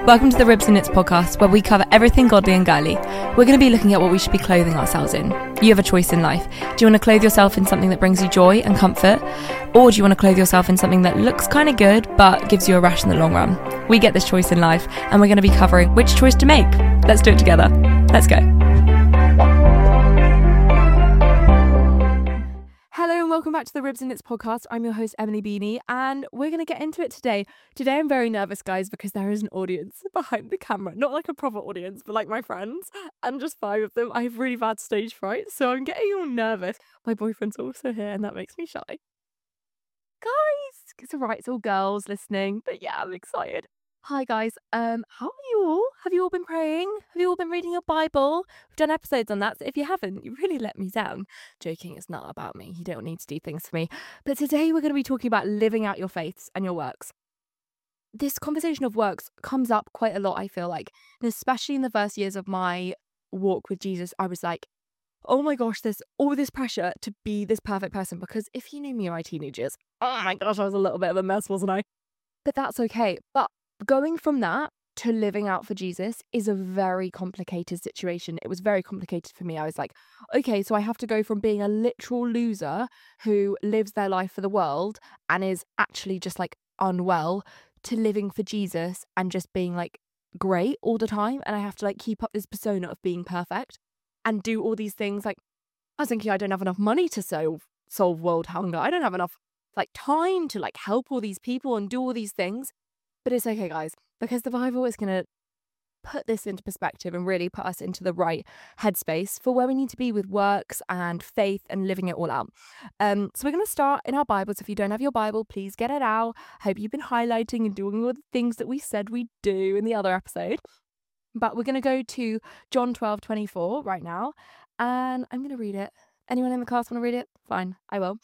Welcome to the Ribs and Knits podcast, where we cover everything godly and girly. We're going to be looking at what we should be clothing ourselves in. You have a choice in life. Do you want to clothe yourself in something that brings you joy and comfort? Or do you want to clothe yourself in something that looks kind of good, but gives you a rash in the long run? We get this choice in life, and we're going to be covering which choice to make. Let's do it together. Let's go. Hello and welcome back to the Ribs and Knits podcast. I'm your host, Emily Beanie, and we're going to get into it today. Today I'm very nervous, guys, because there is an audience behind the camera. Not like a proper audience, but like my friends, and just 5 of them. I have really bad stage fright, so I'm getting all nervous. My boyfriend's also here, and that makes me shy. Guys, it's alright, it's all girls listening, but yeah, I'm excited. Hi guys, how are you all? Have you all been praying? Have you all been reading your Bible? We've done episodes on that, so if you haven't, you really let me down. Joking, it's not about me. You don't need to do things for me. But today we're going to be talking about living out your faiths and your works. This conversation of works comes up quite a lot, I feel like. And especially in the first years of my walk with Jesus, I was like, oh my gosh, there's all this pressure to be this perfect person. Because if you knew me in my teenagers, oh my gosh, I was a little bit of a mess, wasn't I? But that's okay. But going from that to living out for Jesus is a very complicated situation. It was very complicated for me. I was like, okay, so I have to go from being a literal loser who lives their life for the world and is actually just like unwell to living for Jesus and just being like great all the time. And I have to like keep up this persona of being perfect and do all these things. Like, I was thinking I don't have enough money to solve world hunger. I don't have enough like time to like help all these people and do all these things. But it's okay, guys, because the Bible is going to put this into perspective and really put us into the right headspace for where we need to be with works and faith and living it all out. So we're going to start in our Bibles. If you don't have your Bible, please get it out. I hope you've been highlighting and doing all the things that we said we'd do in the other episode. But we're going to go to John 12:24 right now, and I'm going to read it. Anyone in the class want to read it? Fine, I will.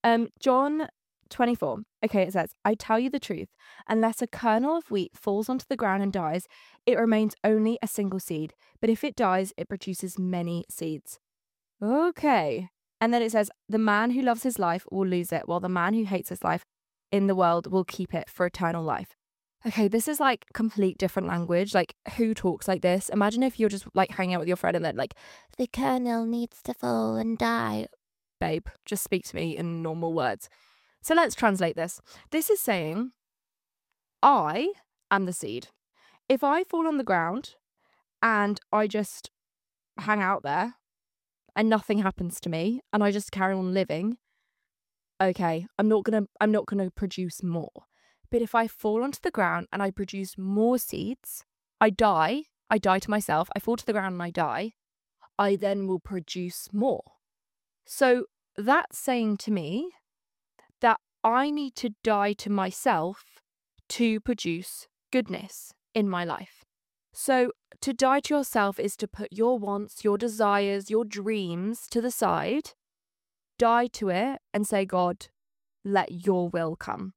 John 24. Okay, it says, I tell you the truth, unless a kernel of wheat falls onto the ground and dies, it remains only a single seed. But if it dies, it produces many seeds. Okay. And then it says, the man who loves his life will lose it, while the man who hates his life in the world will keep it for eternal life. Okay, this is like complete different language. Like, who talks like this? Imagine if you're just like hanging out with your friend and then like, the kernel needs to fall and die. Babe, just speak to me in normal words. So let's translate this. This is saying, I am the seed. If I fall on the ground and I just hang out there and nothing happens to me and I just carry on living, okay, I'm not gonna produce more. But if I fall onto the ground and I produce more seeds, I die to myself, I fall to the ground and I die, I then will produce more. So that's saying to me that I need to die to myself to produce goodness in my life. So to die to yourself is to put your wants, your desires, your dreams to the side, die to it and say, God, let your will come.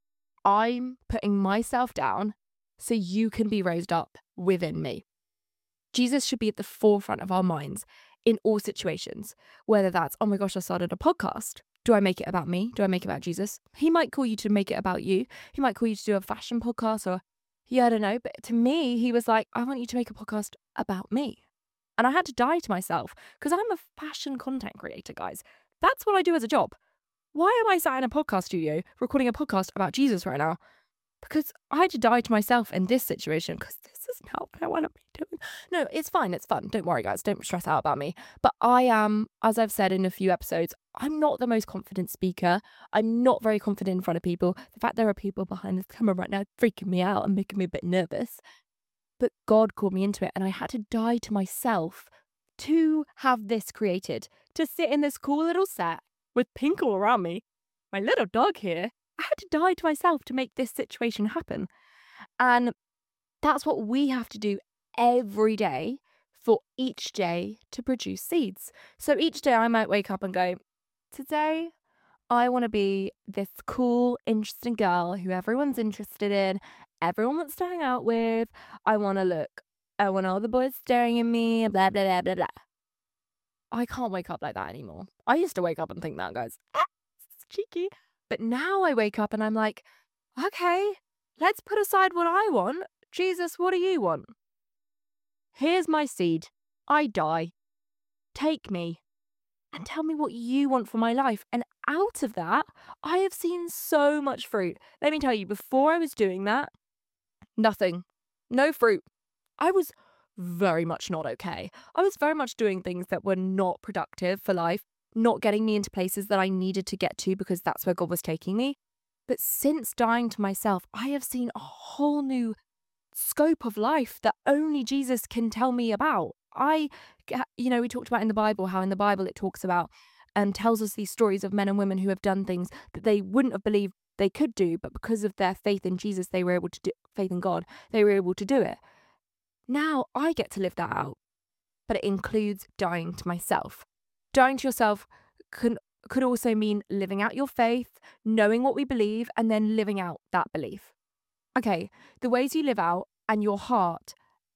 I'm putting myself down so you can be raised up within me. Jesus should be at the forefront of our minds in all situations, whether that's, oh my gosh, I started a podcast. Do I make it about me? Do I make it about Jesus? He might call you to make it about you. He might call you to do a fashion podcast or, yeah, I don't know. But to me, he was like, I want you to make a podcast about me. And I had to die to myself because I'm a fashion content creator, guys. That's what I do as a job. Why am I sat in a podcast studio recording a podcast about Jesus right now? Because I had to die to myself in this situation because this is not what I want to be doing. No, it's fine. It's fun. Don't worry, guys. Don't stress out about me. But I am, as I've said in a few episodes, I'm not the most confident speaker. I'm not very confident in front of people. The fact there are people behind this camera right now freaking me out and making me a bit nervous. But God called me into it and I had to die to myself to have this created, to sit in this cool little set with pink all around me, my little dog here. I had to die to myself to make this situation happen. And that's what we have to do every day for each day to produce seeds. So each day I might wake up and go, today I want to be this cool, interesting girl who everyone's interested in, everyone wants to hang out with. I want all the boys staring at me, blah, blah, blah, blah, blah. I can't wake up like that anymore. I used to wake up and think that, guys. It's cheeky. But now I wake up and I'm like, okay, let's put aside what I want. Jesus, what do you want? Here's my seed. I die. Take me and tell me what you want for my life. And out of that, I have seen so much fruit. Let me tell you, before I was doing that, nothing. No fruit. I was very much not okay. I was very much doing things that were not productive for life, not getting me into places that I needed to get to because that's where God was taking me. But since dying to myself, I have seen a whole new scope of life that only Jesus can tell me about. We talked about in the Bible, how in the Bible it talks about and tells us these stories of men and women who have done things that they wouldn't have believed they could do, but because of their faith in Jesus, they were able to do, faith in God, they were able to do it. Now I get to live that out, but it includes dying to myself. Dying to yourself could also mean living out your faith, knowing what we believe, and then living out that belief. Okay, the ways you live out and your heart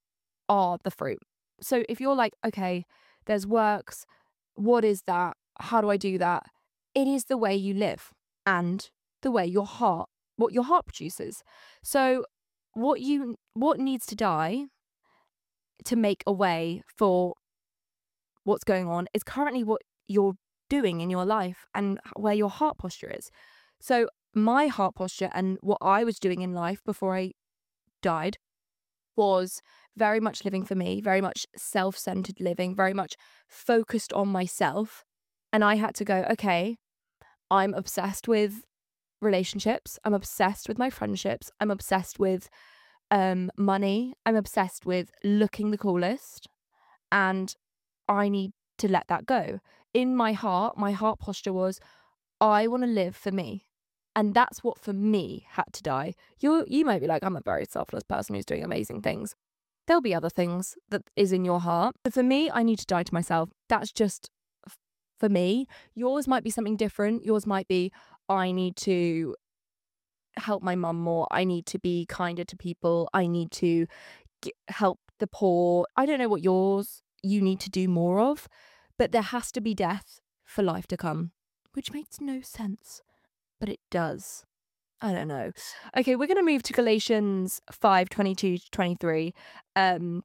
are the fruit. So if you're like, okay, there's works, what is that? How do I do that? It is the way you live and the way what your heart produces. So what needs to die to make a way for what's going on is currently what you're doing in your life and where your heart posture is. So my heart posture and what I was doing in life before I died was very much living for me, very much self-centered living, very much focused on myself. And I had to go, okay, I'm obsessed with relationships. I'm obsessed with my friendships. I'm obsessed with money. I'm obsessed with looking the coolest. And I need to let that go. In my heart posture was, I want to live for me. And that's what for me had to die. You might be like, I'm a very selfless person who's doing amazing things. There'll be other things that is in your heart. But for me, I need to die to myself. That's just for me. Yours might be something different. Yours might be, I need to help my mum more. I need to be kinder to people. I need to help the poor. I don't know what you need to do more of, but there has to be death for life to come, which makes no sense, but it does. I don't know. Okay, we're going to move to Galatians 5:22-23 to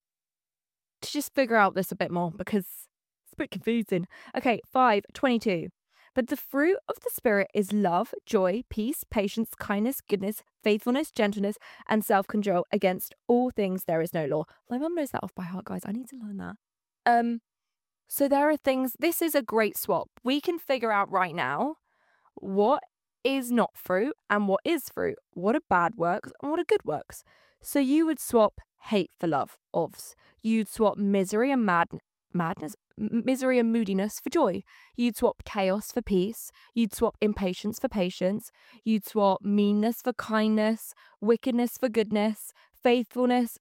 just figure out this a bit more because it's a bit confusing. Okay, 5:22. But the fruit of the Spirit is love, joy, peace, patience, kindness, goodness, faithfulness, gentleness, and self-control. Against all things there is no law. My mum knows that off by heart, guys. I need to learn that. So there are things, this is a great swap. We can figure out right now what is not fruit and what is fruit, what are bad works and what are good works. So you would swap hate for love, ovs. You'd swap misery and misery and moodiness for joy. You'd swap chaos for peace. You'd swap impatience for patience. You'd swap meanness for kindness, wickedness for goodness, faithlessness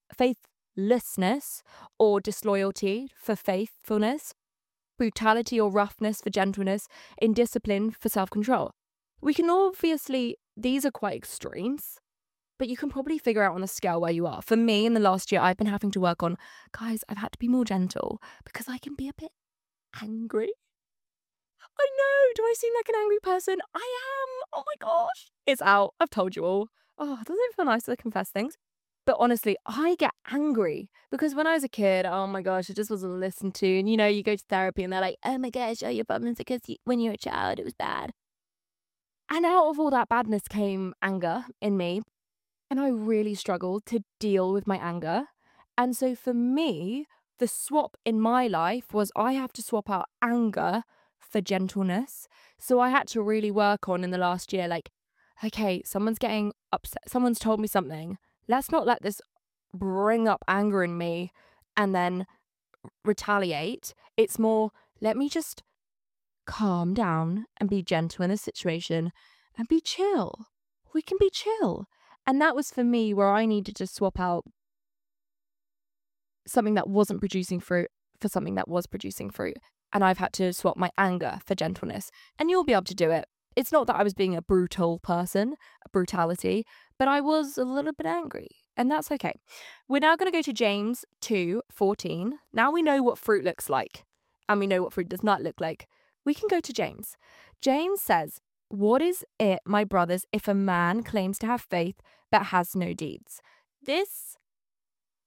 or disloyalty for faithfulness, brutality or roughness for gentleness, indiscipline for self-control. We can obviously, these are quite extremes, but you can probably figure out on the scale where you are. For me, in the last year, I've been having to work on, guys, I've had to be more gentle because I can be a bit angry. I know, do I seem like an angry person? I am, oh my gosh. It's out, I've told you all. Oh, doesn't it feel nice to confess things? But honestly, I get angry because when I was a kid, oh my gosh, I just wasn't listened to. And you go to therapy and they're like, oh my gosh, your problems because when you were a child, it was bad. And out of all that badness came anger in me. And I really struggled to deal with my anger. And so for me, the swap in my life was I have to swap out anger for gentleness. So I had to really work on in the last year, like, okay, someone's getting upset. Someone's told me something. Let's not let this bring up anger in me and then retaliate. It's more, let me just calm down and be gentle in the situation and be chill. We can be chill. And that was for me where I needed to swap out something that wasn't producing fruit for something that was producing fruit. And I've had to swap my anger for gentleness. And you'll be able to do it. It's not that I was being a brutal person, a brutality, but I was a little bit angry. And that's okay. We're now going to go to James 2:14. Now we know what fruit looks like and we know what fruit does not look like. We can go to James. James says, what is it, my brothers, if a man claims to have faith but has no deeds? This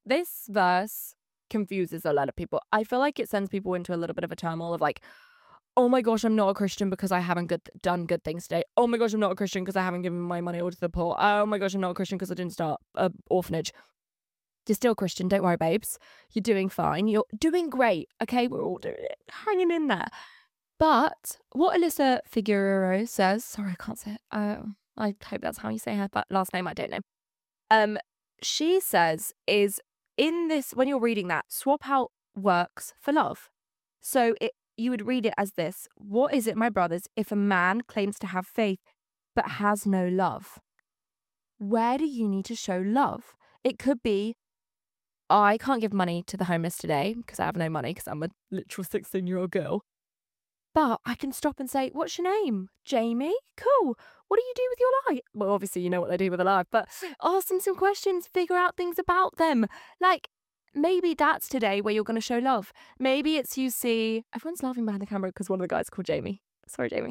this verse confuses a lot of people. I feel like it sends people into a little bit of a turmoil of like, oh my gosh, I'm not a Christian because I haven't done good things today. Oh my gosh, I'm not a Christian because I haven't given my money over to the poor. Oh my gosh, I'm not a Christian because I didn't start an orphanage. You're still a Christian. Don't worry, babes. You're doing fine. You're doing great. Okay, we're all doing it. Hanging in there. But what Alyssa Figueroa says, sorry, I can't say it. I hope that's how you say her last name. I don't know. She says is in this, when you're reading that, swap out works for love. So you would read it as this: what is it, my brothers, if a man claims to have faith but has no love? Where do you need to show love? It could be, I can't give money to the homeless today because I have no money because I'm a literal 16-year-old girl. But I can stop and say, what's your name? Jamie? Cool. What do you do with your life? Well, obviously you know what they do with their life, but ask them some questions, figure out things about them. Like, maybe that's today where you're going to show love. Maybe it's you see, everyone's laughing behind the camera because one of the guys called Jamie. Sorry, Jamie.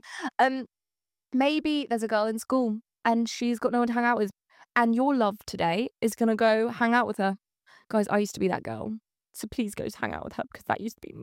Maybe there's a girl in school and she's got no one to hang out with. And your love today is going to go hang out with her. Guys, I used to be that girl. So please go hang out with her because that used to be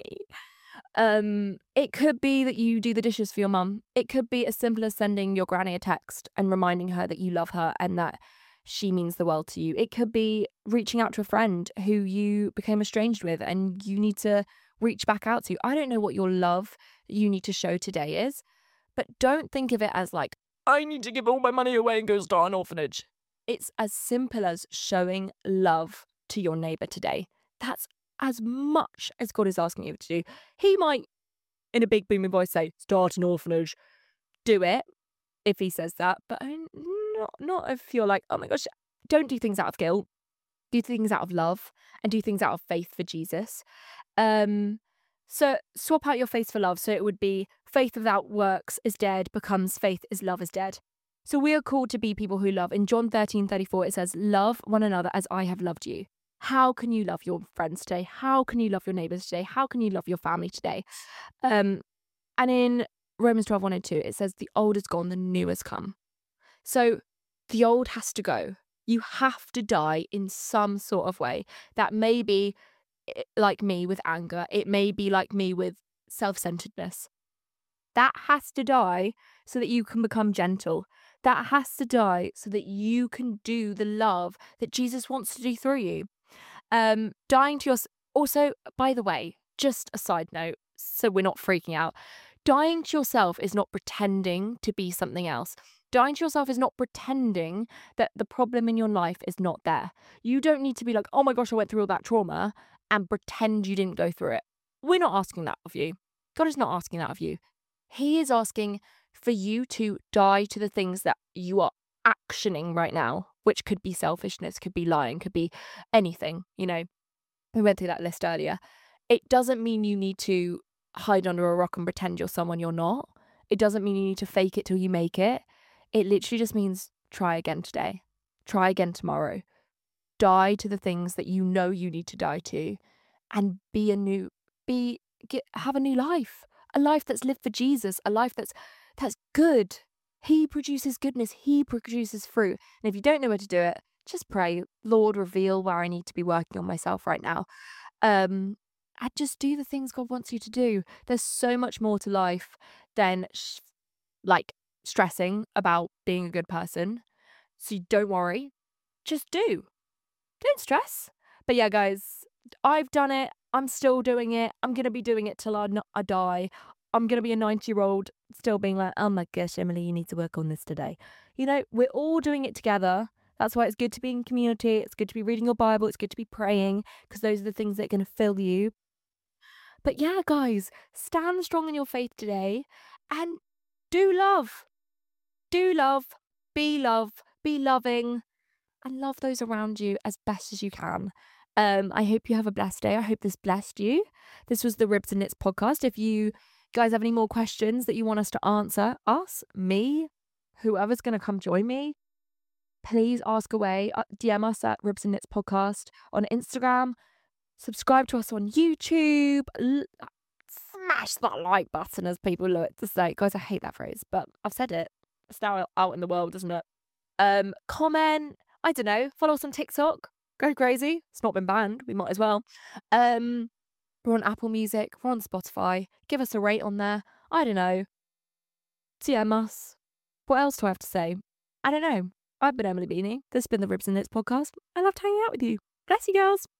me. It could be that you do the dishes for your mum. It could be as simple as sending your granny a text and reminding her that you love her and that she means the world to you. It could be reaching out to a friend who you became estranged with and you need to reach back out to. I don't know what your love you need to show today is, but don't think of it as like, I need to give all my money away and go start an orphanage. It's as simple as showing love to your neighbour today. That's as much as God is asking you to do. He might, in a big booming voice, say, start an orphanage. Do it, if he says that. But not if you're like, oh my gosh, don't do things out of guilt. Do things out of love and do things out of faith for Jesus. So swap out your faith for love. So it would be faith without works is dead becomes faith is love is dead. So we are called to be people who love. In John 13:34, it says, love one another as I have loved you. How can you love your friends today? How can you love your neighbours today? How can you love your family today? And in Romans 12:1-2, it says, the old is gone, the new has come. So the old has to go. You have to die in some sort of way. That may be like me with anger. It may be like me with self-centeredness. That has to die so that you can become gentle. That has to die so that you can do the love that Jesus wants to do through you. Dying to yourself. Also, by the way, just a side note, so we're not freaking out. Dying to yourself is not pretending to be something else. Dying to yourself is not pretending that the problem in your life is not there. You don't need to be like, oh my gosh, I went through all that trauma and pretend you didn't go through it. We're not asking that of you. God is not asking that of you. He is asking for you to die to the things that you are actioning right now, which could be selfishness, could be lying, could be anything, you know. We went through that list earlier. It doesn't mean you need to hide under a rock and pretend you're someone you're not. It doesn't mean you need to fake it till you make it. It literally just means try again today. Try again tomorrow. Die to the things that you know you need to die to and have a new life. A life that's lived for Jesus, a life that's good. He produces goodness. He produces fruit. And if you don't know where to do it, just pray, Lord, reveal where I need to be working on myself right now. And just do the things God wants you to do. There's so much more to life than stressing about being a good person. So don't worry. Just do. Don't stress. But yeah, guys, I've done it. I'm still doing it. I'm going to be doing it till I die. I'm going to be a 90-year-old still being like, oh my gosh, Emily, you need to work on this today. You know, we're all doing it together. That's why it's good to be in community. It's good to be reading your Bible. It's good to be praying because those are the things that are going to fill you. But yeah, guys, stand strong in your faith today and do love. Do love. Be loving and love those around you as best as you can. I hope you have a blessed day. I hope this blessed you. This was the Ribs and Knits podcast. If you guys have any more questions that you want us to answer, me, whoever's going to come join me, please ask away. DM us at Ribs and Knits podcast on Instagram. Subscribe to us on YouTube. Smash that like button, as people like to say. Guys, I hate that phrase, but I've said it. It's now out in the world, isn't it? Comment. I don't know. Follow us on TikTok. Go crazy. It's not been banned. We might as well. Um, we're on Apple Music. We're on Spotify. Give us a rate on there. I don't know. TM us. What else do I have to say? I don't know. I've been Emily Beanie. This has been the Ribs and Nits podcast. I loved hanging out with you. Bless you, girls.